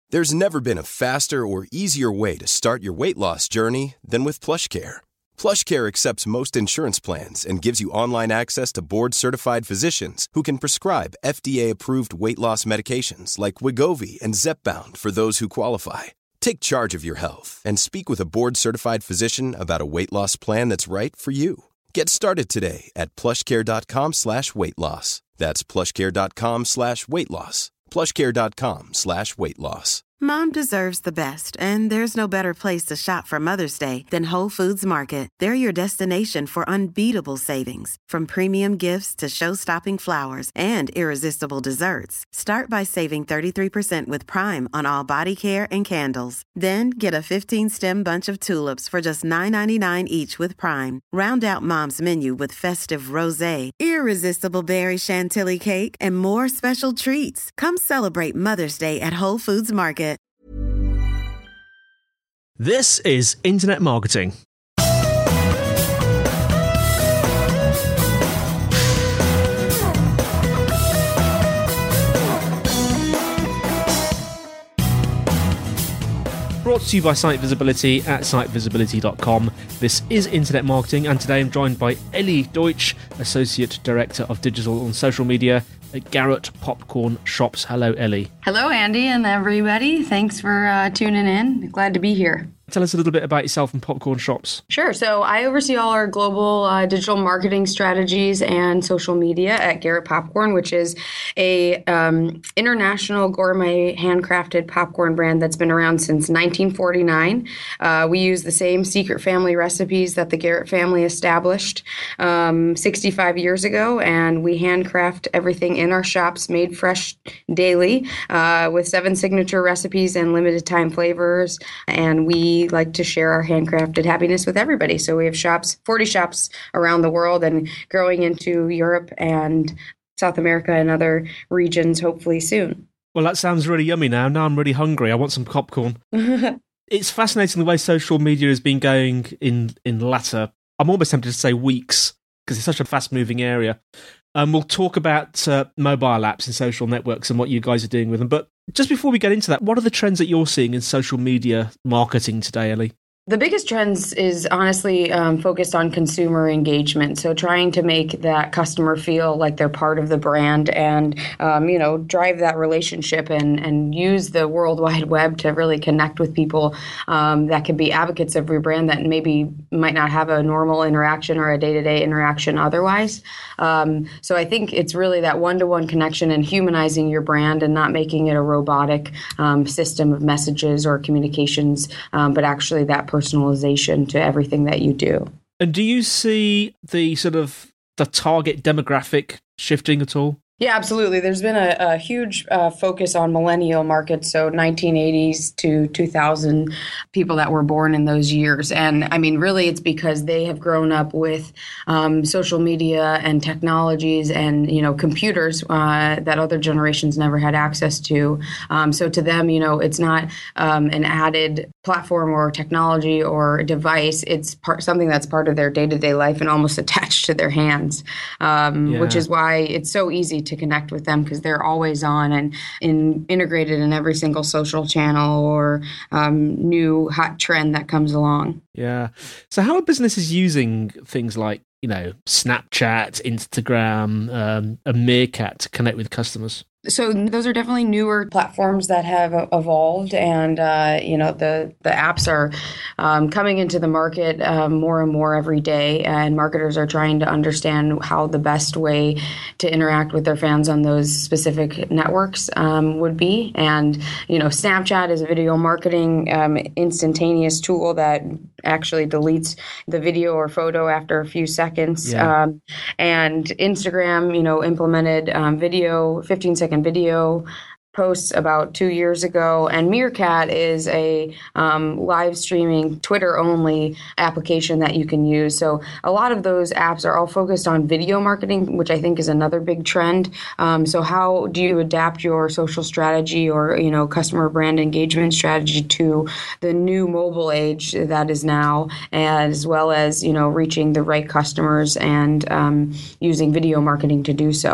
There's never been a faster or easier way to start your weight loss journey than with PlushCare. PlushCare accepts most insurance plans and gives you online access to board-certified physicians who can prescribe FDA-approved weight loss medications like Wegovy and Zepbound for those who qualify. Take charge of your health and speak with a board-certified physician about a weight loss plan that's right for you. Get started today at plushcare.com/weight-loss. That's plushcare.com/weight-loss. plushcare.com/weight-loss. Mom deserves the best, and there's no better place to shop for Mother's Day than Whole Foods Market. They're your destination for unbeatable savings, from premium gifts to show-stopping flowers and irresistible desserts. Start by saving 33% with Prime on all body care and candles. Then get a 15-stem bunch of tulips for just $9.99 each with Prime. Round out Mom's menu with festive rosé, irresistible berry chantilly cake, and more special treats. Come celebrate Mother's Day at Whole Foods Market. This is Internet Marketing. Brought to you by Site Visibility at sitevisibility.com. This is Internet Marketing, and today I'm joined by Ellie Deutsch, Associate Director of Digital and Social Media at Garrett Popcorn Shops. Hello, Ellie. Hello, Andy and everybody. Thanks for tuning in. Glad to be here. Tell us a little bit about yourself and Popcorn Shops. Sure. So I oversee all our global digital marketing strategies and social media at Garrett Popcorn, which is a international gourmet handcrafted popcorn brand that's been around since 1949. We use the same secret family recipes that the Garrett family established 65 years ago, and we handcraft everything in our shops, made fresh daily, with 7 signature recipes and limited time flavors. And we like to share our handcrafted happiness with everybody. So we have 40 shops around the world, and growing into Europe and South America and other regions hopefully soon. Well, that sounds really yummy now. Now I'm really hungry. I want some popcorn. It's fascinating the way social media has been going in latter, I'm almost tempted to say weeks, because it's such a fast-moving area. We'll talk about mobile apps and social networks and what you guys are doing with them. But just before we get into that, what are the trends that you're seeing in social media marketing today, Ellie? The biggest trends is honestly focused on consumer engagement. So trying to make that customer feel like they're part of the brand and, drive that relationship and use the World Wide Web to really connect with people that can be advocates of your brand that maybe might not have a normal interaction or a day-to-day interaction otherwise. So I think it's really that one-to-one connection and humanizing your brand and not making it a robotic system of messages or communications, but actually that personalization to everything that you do. And do you see the target demographic shifting at all? Yeah, absolutely. There's been a huge focus on millennial markets, so 1980s to 2000 people that were born in those years. And I mean, really, it's because they have grown up with social media and technologies and, computers that other generations never had access to. So to them, it's not an added platform or technology or device. It's something that's part of their day-to-day life and almost attached to their hands, which is why it's so easy to connect with them, because they're always on and integrated in every single social channel or new hot trend that comes along. Yeah. So how are businesses using things like, Snapchat, Instagram, a Meerkat to connect with customers? So those are definitely newer platforms that have evolved, and the apps are coming into the market more and more every day, and marketers are trying to understand how the best way to interact with their fans on those specific networks would be. And Snapchat is a video marketing instantaneous tool that actually deletes the video or photo after a few seconds. Yeah. And Instagram, implemented 15-second video posts about 2 years ago. And Meerkat is a live streaming Twitter-only application that you can use. So a lot of those apps are all focused on video marketing, which I think is another big trend. So how do you adapt your social strategy or, customer brand engagement strategy to the new mobile age that is now, as well as, reaching the right customers and using video marketing to do so?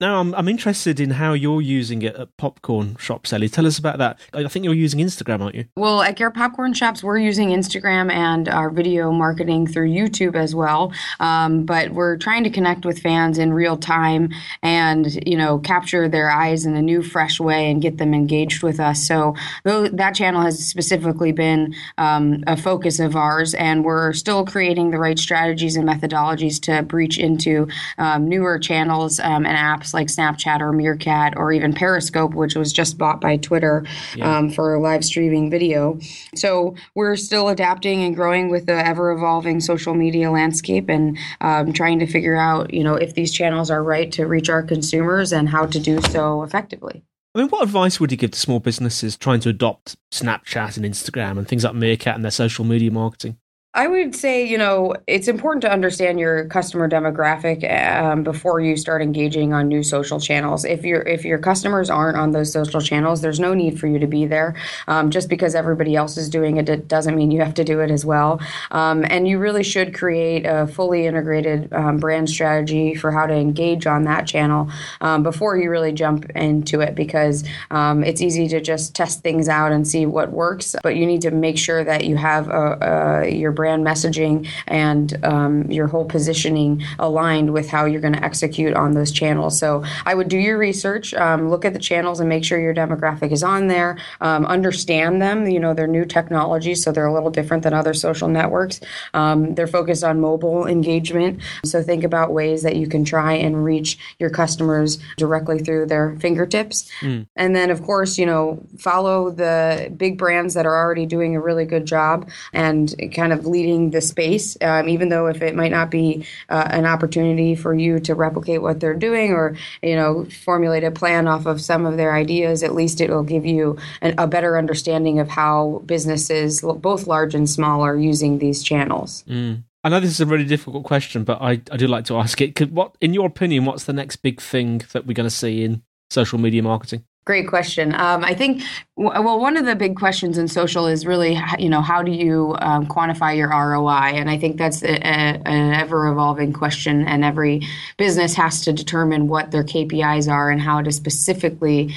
Now, I'm interested in how you're using it at Popcorn Shops, Ellie. Tell us about that. I think you're using Instagram, aren't you? Well, at Garrett Popcorn Shops, we're using Instagram and our video marketing through YouTube as well. But we're trying to connect with fans in real time and, capture their eyes in a new, fresh way and get them engaged with us. So that channel has specifically been a focus of ours, and we're still creating the right strategies and methodologies to breach into newer channels and apps like Snapchat or Meerkat or even Periscope, which was just bought by Twitter for live streaming video. So we're still adapting and growing with the ever-evolving social media landscape and trying to figure out, if these channels are right to reach our consumers and how to do so effectively. I mean, what advice would you give to small businesses trying to adopt Snapchat and Instagram and things like Meerkat and their social media marketing? I would say, it's important to understand your customer demographic before you start engaging on new social channels. If your customers aren't on those social channels, there's no need for you to be there. Just because everybody else is doing it doesn't mean you have to do it as well. And you really should create a fully integrated brand strategy for how to engage on that channel before you really jump into it, because it's easy to just test things out and see what works. But you need to make sure that you have your brand messaging and your whole positioning aligned with how you're going to execute on those channels. So I would do your research, look at the channels and make sure your demographic is on there, understand them. They're new technologies, so they're a little different than other social networks. They're focused on mobile engagement. So think about ways that you can try and reach your customers directly through their fingertips. And then, of course, follow the big brands that are already doing a really good job and kind of leading the space, even though if it might not be an opportunity for you to replicate what they're doing or, formulate a plan off of some of their ideas, at least it will give you a better understanding of how businesses, both large and small, are using these channels. I know this is a really difficult question, but I do like to ask it. What, in your opinion, what's the next big thing that we're going to see in social media marketing? Great question. I think, one of the big questions in social is really, how do you quantify your ROI? And I think that's an ever-evolving question, and every business has to determine what their KPIs are and how to specifically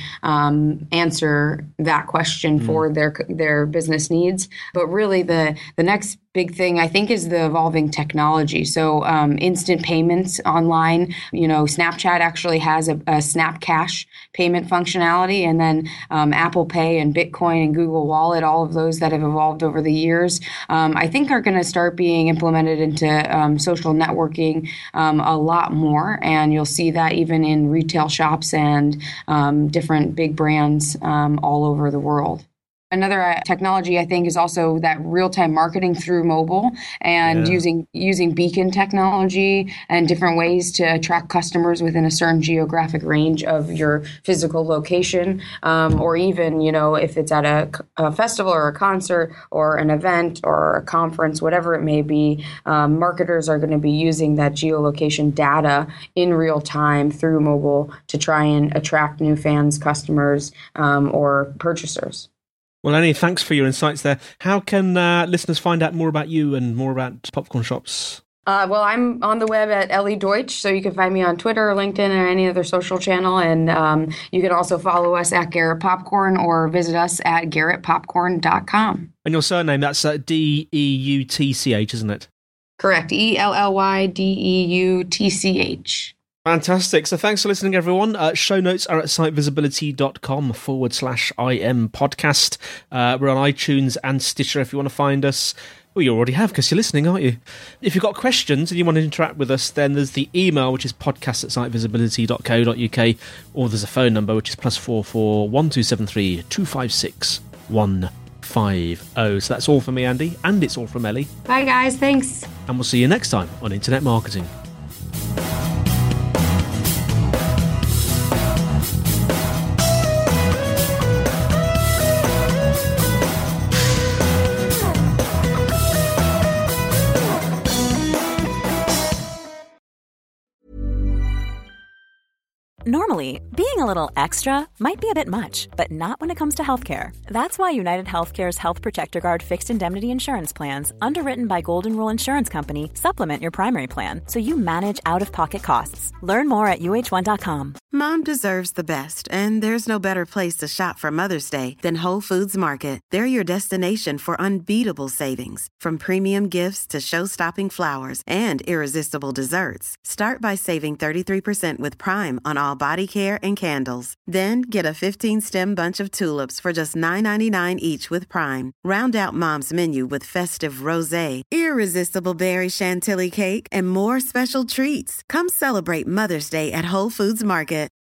answer that question for their business needs. But really, the next big thing, I think, is the evolving technology. So instant payments online, Snapchat actually has a Snap Cash payment functionality, and then Apple Pay and Bitcoin and Google Wallet, all of those that have evolved over the years, I think are going to start being implemented into social networking a lot more. And you'll see that even in retail shops and different big brands all over the world. Another technology, I think, is also that real-time marketing through mobile and using beacon technology and different ways to attract customers within a certain geographic range of your physical location, or even, if it's at a festival or a concert or an event or a conference, whatever it may be, marketers are going to be using that geolocation data in real time through mobile to try and attract new fans, customers, or purchasers. Well, Annie, thanks for your insights there. How can listeners find out more about you and more about Popcorn Shops? Well, I'm on the web at Ellie Deutsch, so you can find me on Twitter or LinkedIn or any other social channel. And you can also follow us at Garrett Popcorn or visit us at garrettpopcorn.com. And your surname, that's Deutch, isn't it? Correct. ELLYDEUTCH. Fantastic. So thanks for listening, everyone. Show notes are at sitevisibility.com/IM podcast. We're on iTunes and Stitcher if you want to find us. Well, you already have because you're listening, aren't you? If you've got questions and you want to interact with us, then there's the email, which is podcast@sitevisibility.co.uk, or there's a phone number, which is +44 1273 256 150. So that's all from me, Andy, and it's all from Ellie. Bye, guys. Thanks. And we'll see you next time on Internet Marketing. Normally, being a little extra might be a bit much, but not when it comes to healthcare. That's why United Healthcare's Health Protector Guard fixed indemnity insurance plans, underwritten by Golden Rule Insurance Company, supplement your primary plan so you manage out-of-pocket costs. Learn more at uh1.com. Mom deserves the best, and there's no better place to shop for Mother's Day than Whole Foods Market. They're your destination for unbeatable savings, from premium gifts to show-stopping flowers and irresistible desserts. Start by saving 33% with Prime on all body care and candles. Then get a 15-stem bunch of tulips for just $9.99 each with Prime. Round out Mom's menu with festive rosé, irresistible berry chantilly cake, and more special treats. Come celebrate Mother's Day at Whole Foods Market.